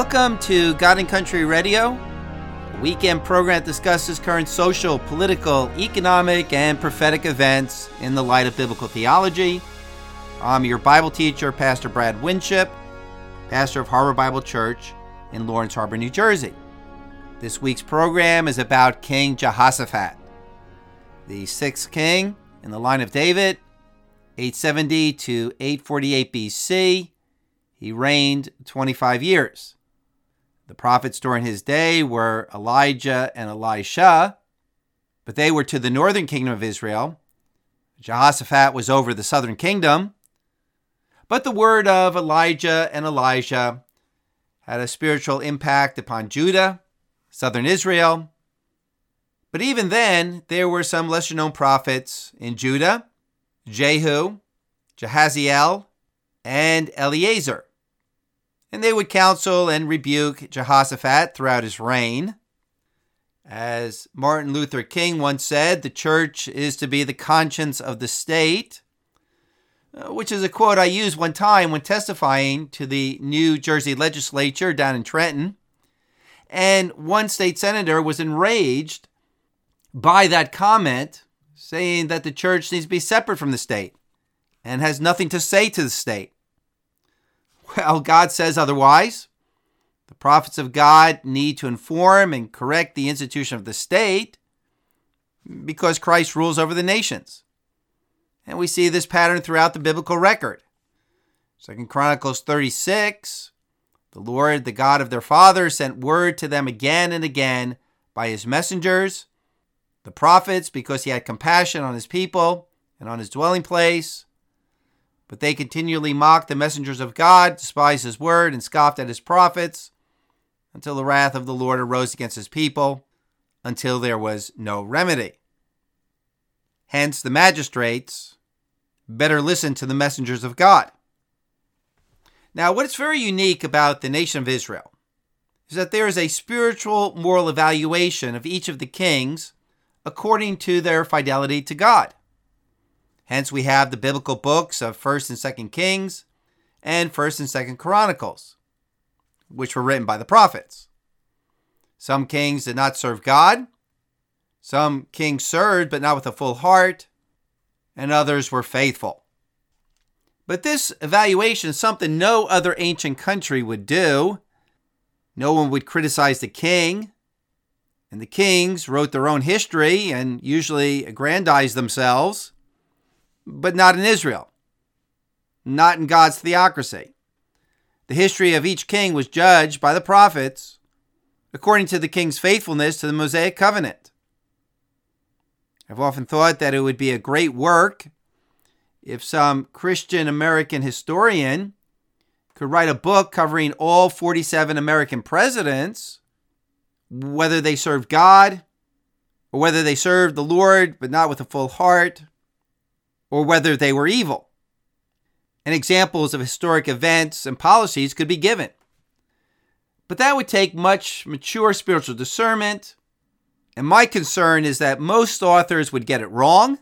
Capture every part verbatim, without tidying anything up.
Welcome to God and Country Radio, a weekend program that discusses current social, political, economic, and prophetic events in the light of biblical theology. I'm your Bible teacher, Pastor Brad Winship, pastor of Harbor Bible Church in Lawrence Harbor, New Jersey. This week's program is about King Jehoshaphat, the sixth king in the line of David, eight seventy to eight forty-eight B C. He reigned twenty-five years. The prophets during his day were Elijah and Elisha, but they were to the northern kingdom of Israel. Jehoshaphat was over the southern kingdom. But the word of Elijah and Elijah had a spiritual impact upon Judah, southern Israel. But even then, there were some lesser-known prophets in Judah, Jehu, Jahaziel, and Eliezer. And they would counsel and rebuke Jehoshaphat throughout his reign. As Martin Luther King once said, the church is to be the conscience of the state, which is a quote I used one time when testifying to the New Jersey legislature down in Trenton. And one state senator was enraged by that comment, saying that the church needs to be separate from the state and has nothing to say to the state. Well, God says otherwise. The prophets of God need to inform and correct the institution of the state because Christ rules over the nations. And we see this pattern throughout the biblical record. Second Chronicles thirty-six, the Lord, the God of their fathers, sent word to them again and again by his messengers, the prophets, because he had compassion on his people and on his dwelling place. But they continually mocked the messengers of God, despised his word, and scoffed at his prophets, until the wrath of the Lord arose against his people, until there was no remedy. Hence, the magistrates better listen to the messengers of God. Now, what is very unique about the nation of Israel is that there is a spiritual moral evaluation of each of the kings according to their fidelity to God. Hence, we have the biblical books of First and Second Kings and First and Second Chronicles, which were written by the prophets. Some kings did not serve God. Some kings served, but not with a full heart. And others were faithful. But this evaluation is something no other ancient country would do. No one would criticize the king. And the kings wrote their own history and usually aggrandized themselves. But not in Israel. Not in God's theocracy. The history of each king was judged by the prophets according to the king's faithfulness to the Mosaic covenant. I've often thought that it would be a great work if some Christian American historian could write a book covering all forty-seven American presidents, whether they served God or whether they served the Lord but not with a full heart, or whether they were evil. And examples of historic events and policies could be given. But that would take much mature spiritual discernment, and my concern is that most authors would get it wrong.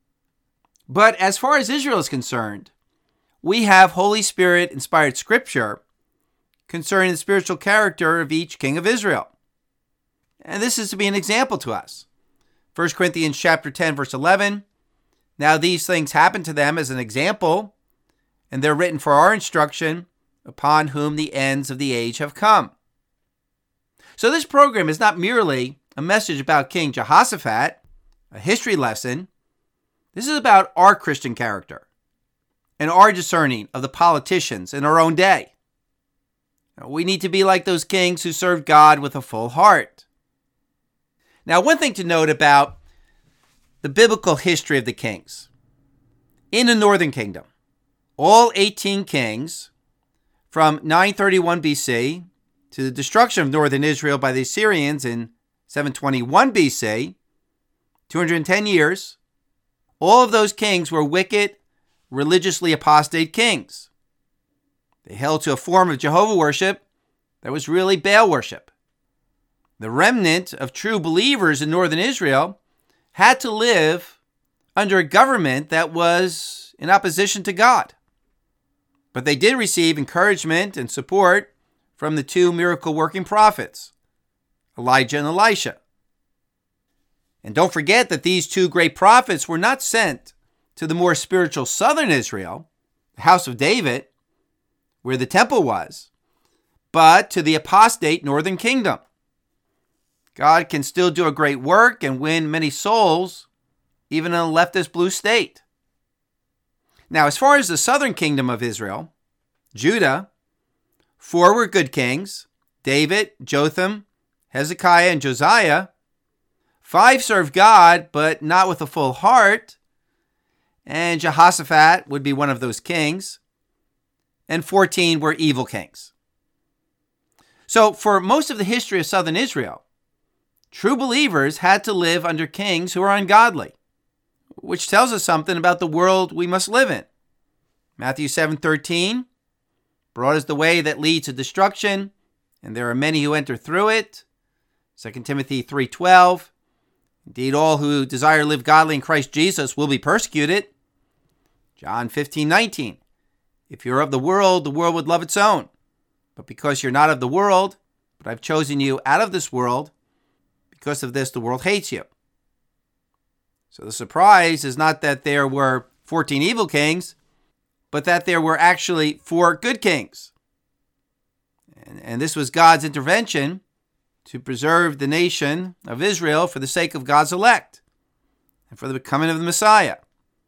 But as far as Israel is concerned, we have Holy Spirit-inspired scripture concerning the spiritual character of each king of Israel. And this is to be an example to us. First Corinthians chapter ten, verse eleven, now these things happen to them as an example, and they're written for our instruction, upon whom the ends of the age have come. So this program is not merely a message about King Jehoshaphat, a history lesson. This is about our Christian character and our discerning of the politicians in our own day. We need to be like those kings who served God with a full heart. Now, one thing to note about the biblical history of the kings. In the northern kingdom, all eighteen kings from nine thirty-one B C to the destruction of northern Israel by the Assyrians in seven twenty-one B C, two hundred ten years, all of those kings were wicked, religiously apostate kings. They held to a form of Jehovah worship that was really Baal worship. The remnant of true believers in northern Israel had to live under a government that was in opposition to God. But they did receive encouragement and support from the two miracle-working prophets, Elijah and Elisha. And don't forget that these two great prophets were not sent to the more spiritual southern Israel, the house of David, where the temple was, but to the apostate northern kingdom. God can still do a great work and win many souls, even in a leftist blue state. Now, as far as the southern kingdom of Israel, Judah, four were good kings, David, Jotham, Hezekiah, and Josiah. Five served God, but not with a full heart, and Jehoshaphat would be one of those kings. And fourteen were evil kings. So for most of the history of southern Israel, true believers had to live under kings who are ungodly, which tells us something about the world we must live in. Matthew seven thirteen, broad is the way that leads to destruction, and there are many who enter through it. Second Timothy three twelve, indeed all who desire to live godly in Christ Jesus will be persecuted. John fifteen nineteen, if you're of the world, the world would love its own. But because you're not of the world, but I've chosen you out of this world, because of this, the world hates you. So the surprise is not that there were fourteen evil kings, but that there were actually four good kings. And, and this was God's intervention to preserve the nation of Israel for the sake of God's elect and for the coming of the Messiah.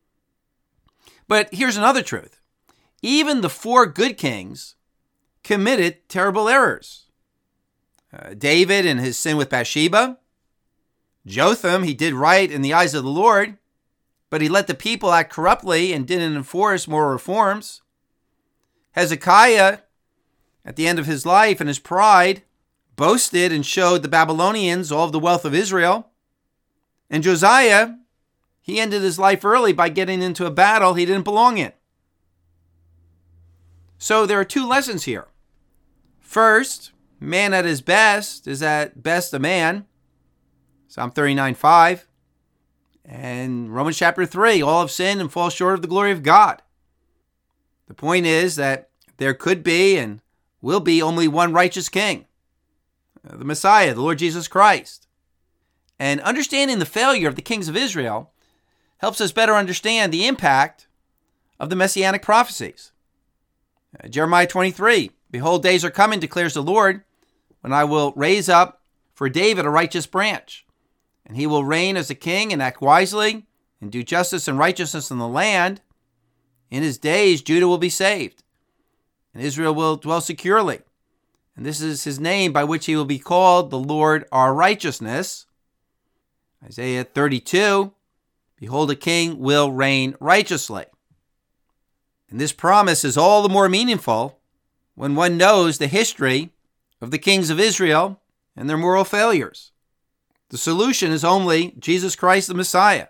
But here's another truth. Even the four good kings committed terrible errors. Uh, David and his sin with Bathsheba. Jotham, he did right in the eyes of the Lord, but he let the people act corruptly and didn't enforce moral reforms. Hezekiah, at the end of his life and his pride, boasted and showed the Babylonians all of the wealth of Israel. And Josiah, he ended his life early by getting into a battle he didn't belong in. So there are two lessons here. First, man at his best is at best a man. Psalm thirty-nine five. And Romans chapter three, all have sinned and fall short of the glory of God. The point is that there could be and will be only one righteous king, the Messiah, the Lord Jesus Christ. And understanding the failure of the kings of Israel helps us better understand the impact of the messianic prophecies. Uh, Jeremiah twenty-three, behold, days are coming, declares the Lord, when I will raise up for David a righteous branch, and he will reign as a king and act wisely and do justice and righteousness in the land. In his days, Judah will be saved, and Israel will dwell securely. And this is his name by which he will be called, the Lord our righteousness. Isaiah thirty-two, behold, a king will reign righteously. And this promise is all the more meaningful when one knows the history of the kings of Israel and their moral failures. The solution is only Jesus Christ the Messiah.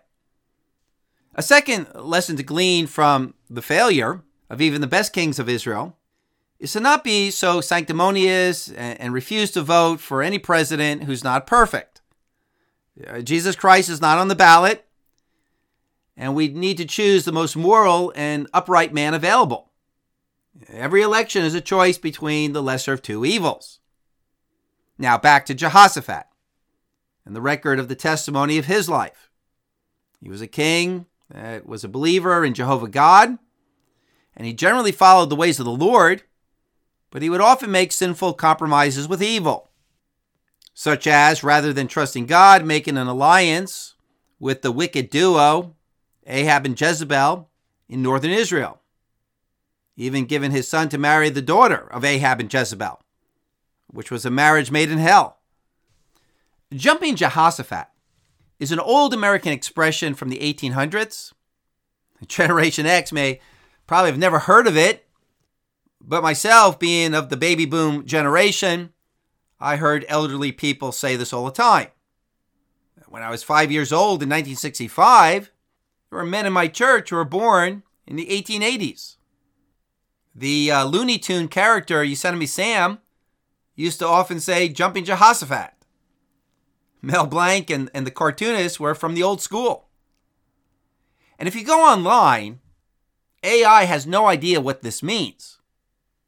A second lesson to glean from the failure of even the best kings of Israel is to not be so sanctimonious and refuse to vote for any president who's not perfect. Jesus Christ is not on the ballot, and we need to choose the most moral and upright man available. Every election is a choice between the lesser of two evils. Now back to Jehoshaphat and the record of the testimony of his life. He was a king that was a believer in Jehovah God, and he generally followed the ways of the Lord, but he would often make sinful compromises with evil, such as, rather than trusting God, making an alliance with the wicked duo, Ahab and Jezebel, in northern Israel, even giving his son to marry the daughter of Ahab and Jezebel, which was a marriage made in hell. Jumping Jehoshaphat is an old American expression from the eighteen hundreds. Generation X may probably have never heard of it, but myself, being of the baby boom generation, I heard elderly people say this all the time. When I was five years old in nineteen sixty-five, there were men in my church who were born in the eighteen eighties. The uh, Looney Tune character Yosemite Sam used to often say, jumping Jehoshaphat. Mel Blanc and, and the cartoonists were from the old school. And if you go online, A I has no idea what this means.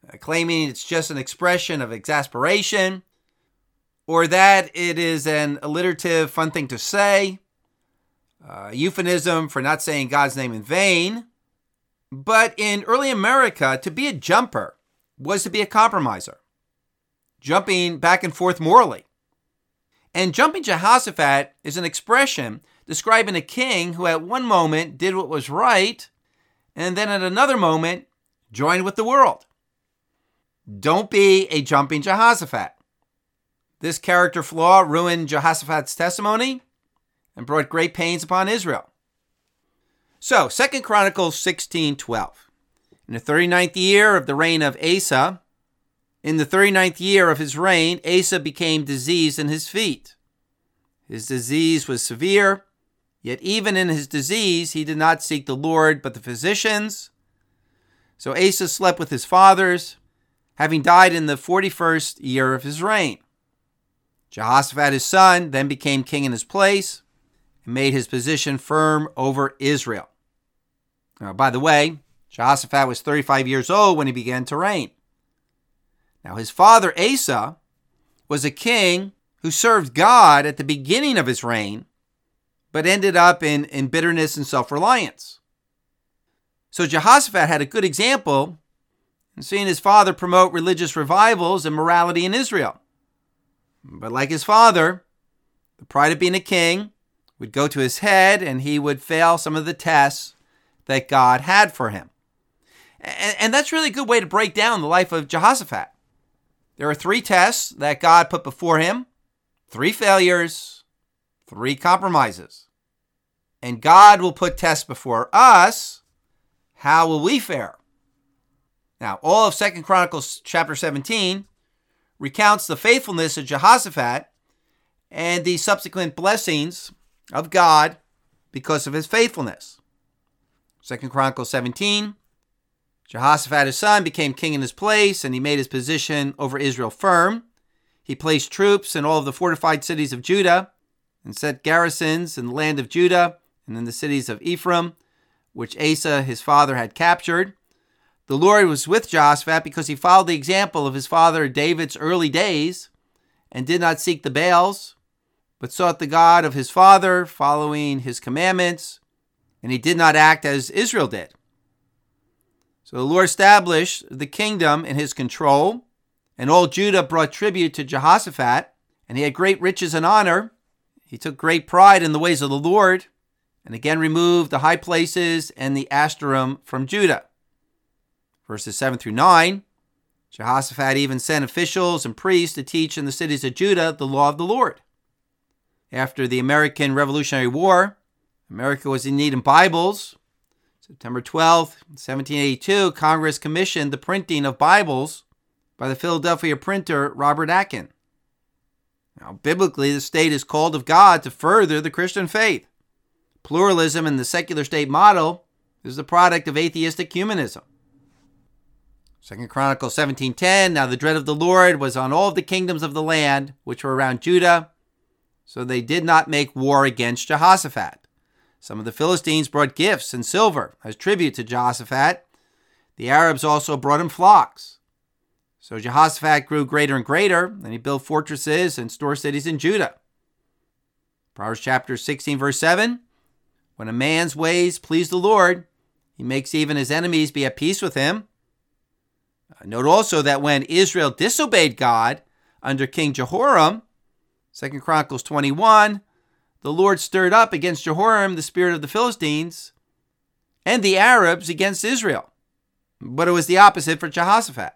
uh, claiming it's just an expression of exasperation, or that it is an alliterative, fun thing to say, a euphemism for not saying God's name in vain. But in early America, to be a jumper was to be a compromiser, jumping back and forth morally. And jumping Jehoshaphat is an expression describing a king who at one moment did what was right, and then at another moment joined with the world. Don't be a jumping Jehoshaphat. This character flaw ruined Jehoshaphat's testimony and brought great pains upon Israel. So, Second Chronicles sixteen twelve. In the thirty-ninth year of the reign of Asa, in the thirty-ninth year of his reign, Asa became diseased in his feet. His disease was severe, yet even in his disease, he did not seek the Lord, but the physicians. So Asa slept with his fathers, having died in the forty-first year of his reign. Jehoshaphat, his son, then became king in his place and made his position firm over Israel. Now, by the way, Jehoshaphat was thirty-five years old when he began to reign. Now, his father Asa was a king who served God at the beginning of his reign, but ended up in, in bitterness and self-reliance. So Jehoshaphat had a good example in seeing his father promote religious revivals and morality in Israel. But like his father, the pride of being a king would go to his head, and he would fail some of the tests that God had for him. And, and that's really a good way to break down the life of Jehoshaphat. There are three tests that God put before him, three failures, three compromises. And God will put tests before us. How will we fare? Now, all of Second Chronicles chapter seventeen recounts the faithfulness of Jehoshaphat and the subsequent blessings of God because of his faithfulness. Second Chronicles seventeen, Jehoshaphat, his son, became king in his place, and he made his position over Israel firm. He placed troops in all of the fortified cities of Judah and set garrisons in the land of Judah and in the cities of Ephraim, which Asa, his father, had captured. The Lord was with Jehoshaphat because he followed the example of his father David's early days and did not seek the Baals, but sought the God of his father, following his commandments, and he did not act as Israel did. So the Lord established the kingdom in his control, and all Judah brought tribute to Jehoshaphat, and he had great riches and honor. He took great pride in the ways of the Lord, and again removed the high places and the Ashtarim from Judah. Verses seven through nine, Jehoshaphat even sent officials and priests to teach in the cities of Judah the law of the Lord. After the American Revolutionary War, America was in need of Bibles. September twelfth, seventeen eighty-two, Congress commissioned the printing of Bibles by the Philadelphia printer Robert Akin. Now, biblically, the state is called of God to further the Christian faith. Pluralism in the secular state model is the product of atheistic humanism. Second Chronicles seventeen ten, now the dread of the Lord was on all of the kingdoms of the land which were around Judah, so they did not make war against Jehoshaphat. Some of the Philistines brought gifts and silver as tribute to Jehoshaphat. The Arabs also brought him flocks. So Jehoshaphat grew greater and greater, and he built fortresses and store cities in Judah. Proverbs chapter sixteen, verse seven, when a man's ways please the Lord, he makes even his enemies be at peace with him. Note also that when Israel disobeyed God under King Jehoram, Second Chronicles twenty-one, the Lord stirred up against Jehoram the spirit of the Philistines and the Arabs against Israel. But it was the opposite for Jehoshaphat.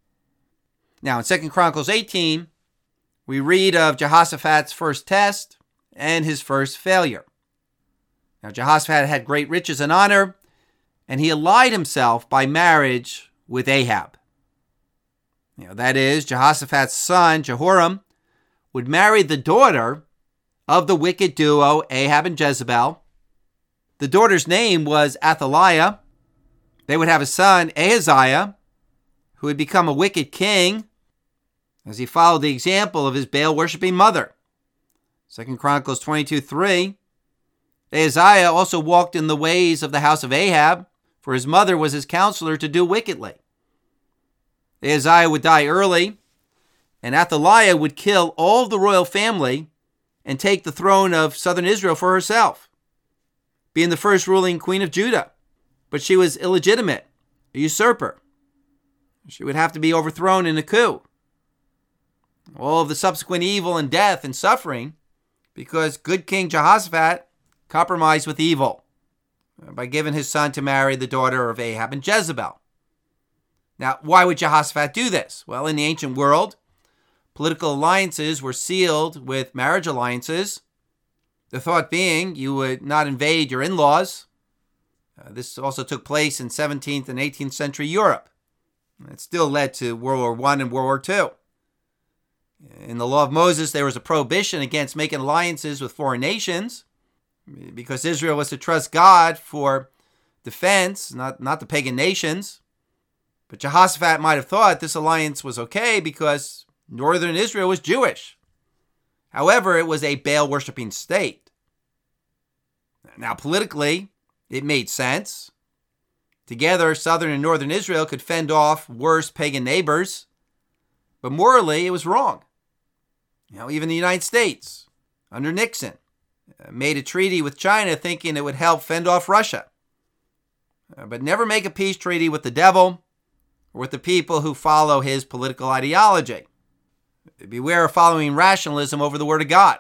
Now in Second Chronicles eighteen, we read of Jehoshaphat's first test and his first failure. Now Jehoshaphat had great riches and honor, and he allied himself by marriage with Ahab. You know, that is, Jehoshaphat's son, Jehoram, would marry the daughter of the wicked duo Ahab and Jezebel. The daughter's name was Athaliah. They would have a son, Ahaziah, who would become a wicked king as he followed the example of his Baal-worshipping mother. Second Chronicles twenty-two three. Ahaziah also walked in the ways of the house of Ahab, for his mother was his counselor to do wickedly. Ahaziah would die early, and Athaliah would kill all of the royal family and take the throne of southern Israel for herself, being the first ruling queen of Judah. But she was illegitimate, a usurper. She would have to be overthrown in a coup. All of the subsequent evil and death and suffering because good King Jehoshaphat compromised with evil by giving his son to marry the daughter of Ahab and Jezebel. Now, why would Jehoshaphat do this? Well, in the ancient world, political alliances were sealed with marriage alliances. The thought being you would not invade your in-laws. Uh, this also took place in seventeenth and eighteenth century Europe. It still led to World War One and World War Two. In the law of Moses, there was a prohibition against making alliances with foreign nations because Israel was to trust God for defense, not, not the pagan nations. But Jehoshaphat might have thought this alliance was okay because northern Israel was Jewish. However, it was a Baal-worshipping state. Now, politically, it made sense. Together, southern and northern Israel could fend off worse pagan neighbors. But morally, it was wrong. You know, even the United States, under Nixon, made a treaty with China thinking it would help fend off Russia. But never make a peace treaty with the devil or with the people who follow his political ideology. Beware of following rationalism over the Word of God.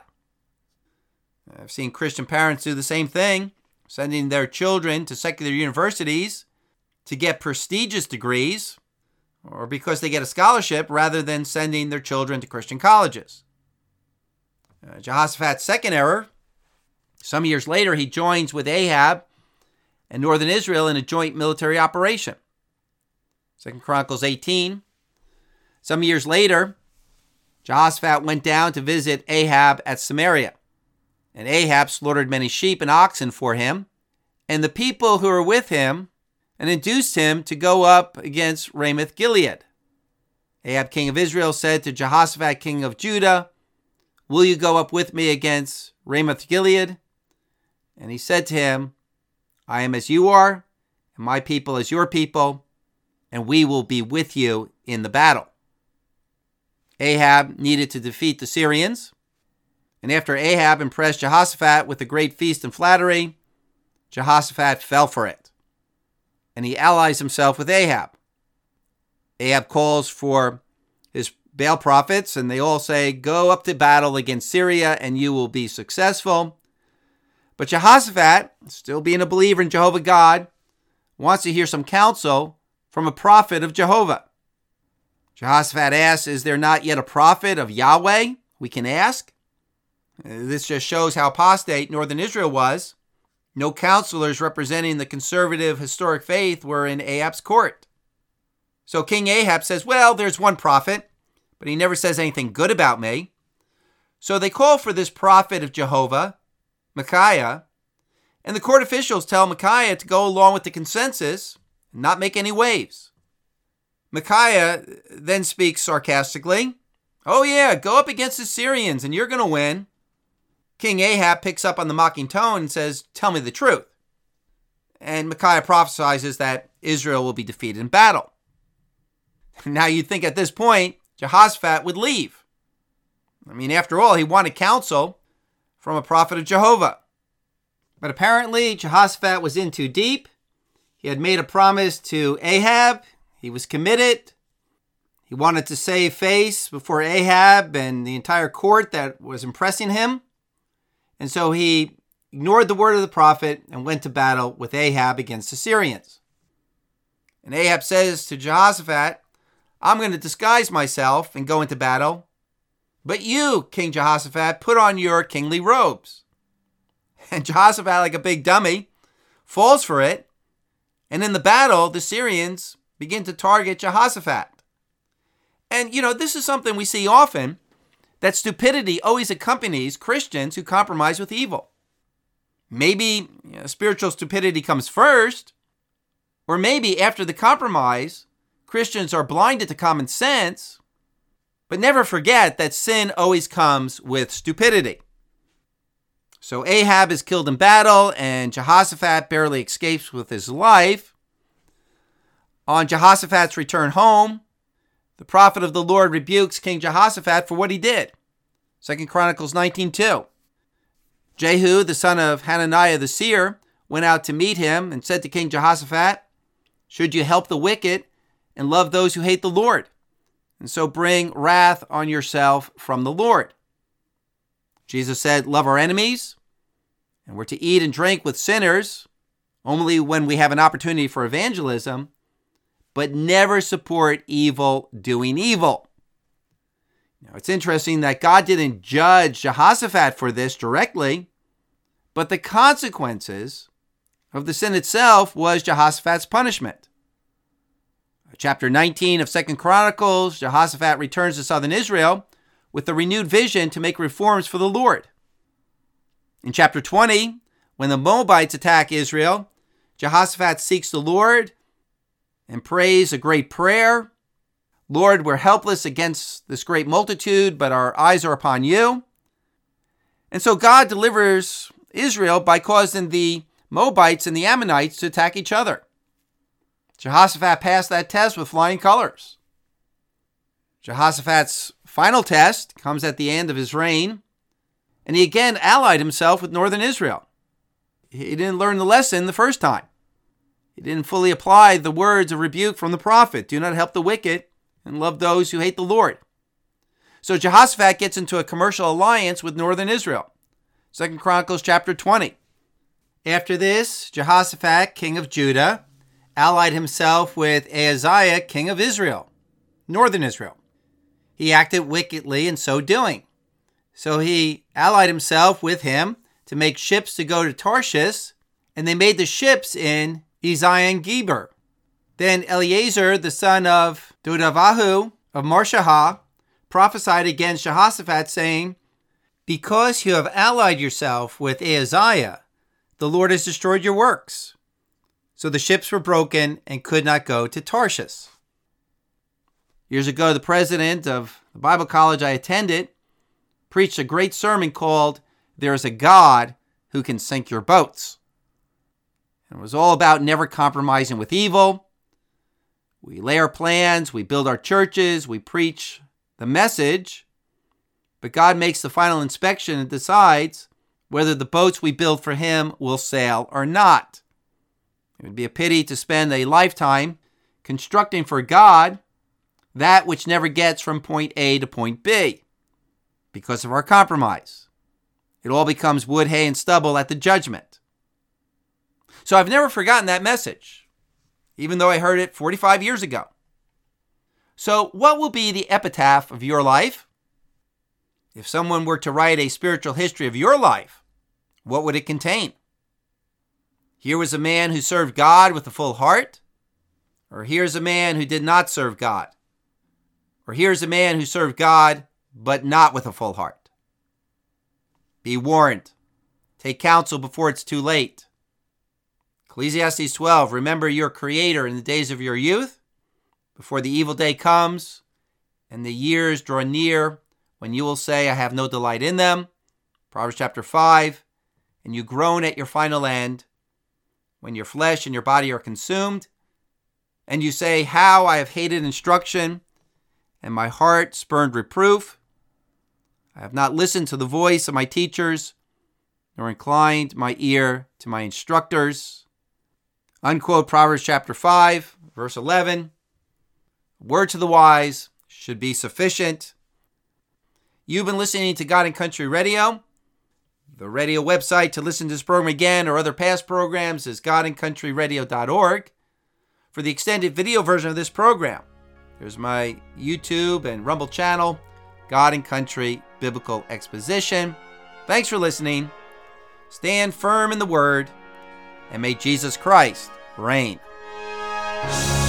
I've seen Christian parents do the same thing, sending their children to secular universities to get prestigious degrees or because they get a scholarship rather than sending their children to Christian colleges. Uh, Jehoshaphat's second error, some years later, he joins with Ahab and northern Israel in a joint military operation. Second Chronicles eighteen. Some years later, Jehoshaphat went down to visit Ahab at Samaria, and Ahab slaughtered many sheep and oxen for him and the people who were with him, and induced him to go up against Ramoth Gilead. Ahab, king of Israel, said to Jehoshaphat, king of Judah, "Will you go up with me against Ramoth Gilead?" And he said to him, "I am as you are, and my people as your people, and we will be with you in the battle." Ahab needed to defeat the Syrians, and after Ahab impressed Jehoshaphat with a great feast and flattery, Jehoshaphat fell for it, and he allies himself with Ahab. Ahab calls for his Baal prophets, and they all say, "Go up to battle against Syria, and you will be successful." But Jehoshaphat, still being a believer in Jehovah God, wants to hear some counsel from a prophet of Jehovah. Jehoshaphat asks, "Is there not yet a prophet of Yahweh we can ask?" This just shows how apostate northern Israel was. No counselors representing the conservative historic faith were in Ahab's court. So King Ahab says, "Well, there's one prophet, but he never says anything good about me." So they call for this prophet of Jehovah, Micaiah, and the court officials tell Micaiah to go along with the consensus and not make any waves. Micaiah then speaks sarcastically, "Oh yeah, go up against the Syrians and you're going to win." King Ahab picks up on the mocking tone and says, "Tell me the truth." And Micaiah prophesies that Israel will be defeated in battle. Now you'd think at this point, Jehoshaphat would leave. I mean, after all, he wanted counsel from a prophet of Jehovah. But apparently, Jehoshaphat was in too deep. He had made a promise to Ahab. He was committed. He wanted to save face before Ahab and the entire court that was impressing him. And so he ignored the word of the prophet and went to battle with Ahab against the Syrians. And Ahab says to Jehoshaphat, "I'm going to disguise myself and go into battle. But you, King Jehoshaphat, put on your kingly robes." And Jehoshaphat, like a big dummy, falls for it. And in the battle, the Syrians begin to target Jehoshaphat. And, you know, this is something we see often, that stupidity always accompanies Christians who compromise with evil. Maybe you know, spiritual stupidity comes first, or maybe after the compromise, Christians are blinded to common sense, but never forget that sin always comes with stupidity. So Ahab is killed in battle, and Jehoshaphat barely escapes with his life. On Jehoshaphat's return home, the prophet of the Lord rebukes King Jehoshaphat for what he did. Second Chronicles nineteen two. Jehu, the son of Hananiah the seer, went out to meet him and said to King Jehoshaphat, "Should you help the wicked and love those who hate the Lord, and so bring wrath on yourself from the Lord?" Jesus said, "Love our enemies, and we're to eat and drink with sinners only when we have an opportunity for evangelism, but never support evil doing evil." Now, it's interesting that God didn't judge Jehoshaphat for this directly, but the consequences of the sin itself was Jehoshaphat's punishment. Chapter nineteen of Second Chronicles, Jehoshaphat returns to southern Israel with a renewed vision to make reforms for the Lord. In chapter twenty, when the Moabites attack Israel, Jehoshaphat seeks the Lord and prays a great prayer. "Lord, we're helpless against this great multitude, but our eyes are upon you." And so God delivers Israel by causing the Moabites and the Ammonites to attack each other. Jehoshaphat passed that test with flying colors. Jehoshaphat's final test comes at the end of his reign, and he again allied himself with northern Israel. He didn't learn the lesson the first time. He didn't fully apply the words of rebuke from the prophet, "Do not help the wicked and love those who hate the Lord." So Jehoshaphat gets into a commercial alliance with northern Israel. Second Chronicles chapter twenty. After this, Jehoshaphat, king of Judah, allied himself with Ahaziah, king of Israel, northern Israel. He acted wickedly in so doing. So he allied himself with him to make ships to go to Tarshish, and they made the ships in Ezion-Geber. Then Eleazar, the son of Dodavahu of Marshah, prophesied against Jehoshaphat, saying, "Because you have allied yourself with Ahaziah, the Lord has destroyed your works." So the ships were broken and could not go to Tarshish. Years ago, the president of the Bible college I attended preached a great sermon called "There is a God Who Can Sink Your Boats." And it was all about never compromising with evil. We lay our plans, we build our churches, we preach the message, but God makes the final inspection and decides whether the boats we build for Him will sail or not. It would be a pity to spend a lifetime constructing for God that which never gets from point A to point B because of our compromise. It all becomes wood, hay, and stubble at the judgment. So I've never forgotten that message, even though I heard it forty-five years ago. So what will be the epitaph of your life? If someone were to write a spiritual history of your life, what would it contain? Here was a man who served God with a full heart, or here's a man who did not serve God, or here's a man who served God but not with a full heart. Be warned. Take counsel before it's too late. Ecclesiastes twelve, remember your Creator in the days of your youth, before the evil day comes and the years draw near when you will say, "I have no delight in them." Proverbs chapter five, and you groan at your final end, when your flesh and your body are consumed, and you say, "How I have hated instruction, and my heart spurned reproof. I have not listened to the voice of my teachers, nor inclined my ear to my instructors." Unquote Proverbs chapter five, verse eleven. Word to the wise should be sufficient. You've been listening to God and Country Radio. The radio website to listen to this program again or other past programs is god and country radio dot org. For the extended video version of this program, there's my YouTube and Rumble channel, God and Country Biblical Exposition. Thanks for listening. Stand firm in the Word, and may Jesus Christ reign.